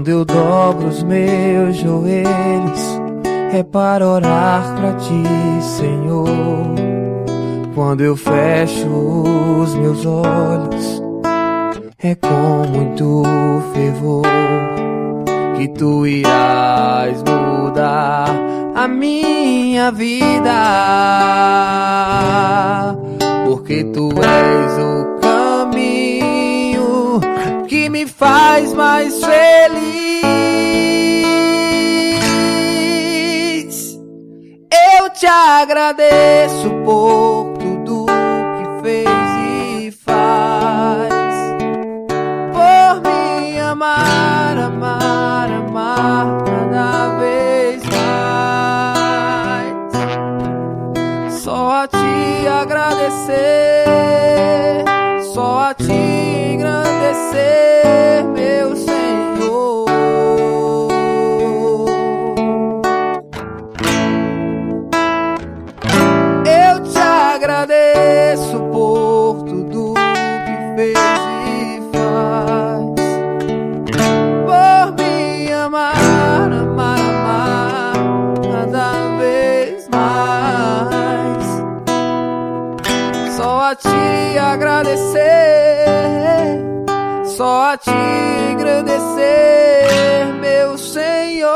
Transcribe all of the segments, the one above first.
Quando eu dobro os meus joelhos, é para orar pra ti, Senhor. Quando eu fecho os meus olhos, é com muito fervor que tu irás mudar a minha vida, porque tu és o caminho que me faz mais feliz. Eu te agradeço por tudo que fez e faz, por me amar, amar, amar cada vez mais. Só a te agradecer, só a te engrandecer, meu Senhor. Eu te agradeço por tudo que fez e faz, por me amar, amar, amar cada vez mais. Só a te agradecer, só a te engrandecer, meu Senhor.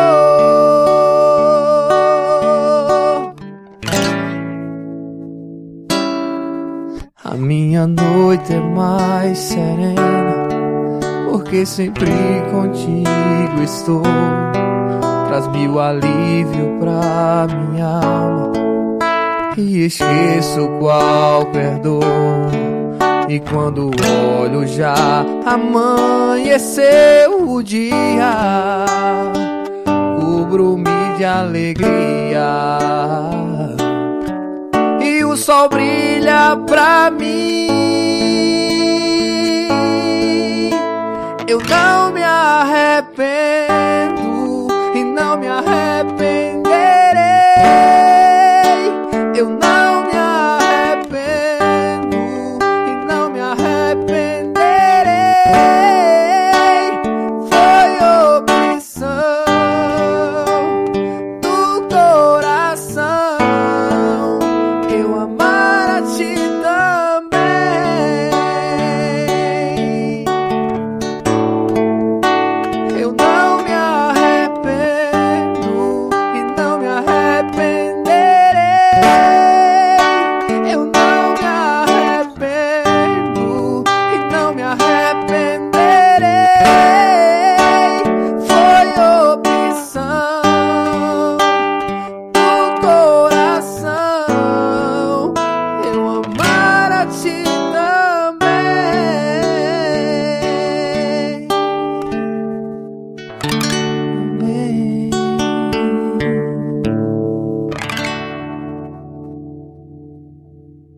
A minha noite é mais serena, porque sempre contigo estou. Traz-me o alívio pra minha alma e esqueço qualquer dor. E quando olho já amanheceu o dia, cubro-me de alegria e o sol brilha pra mim. Eu não me arrependo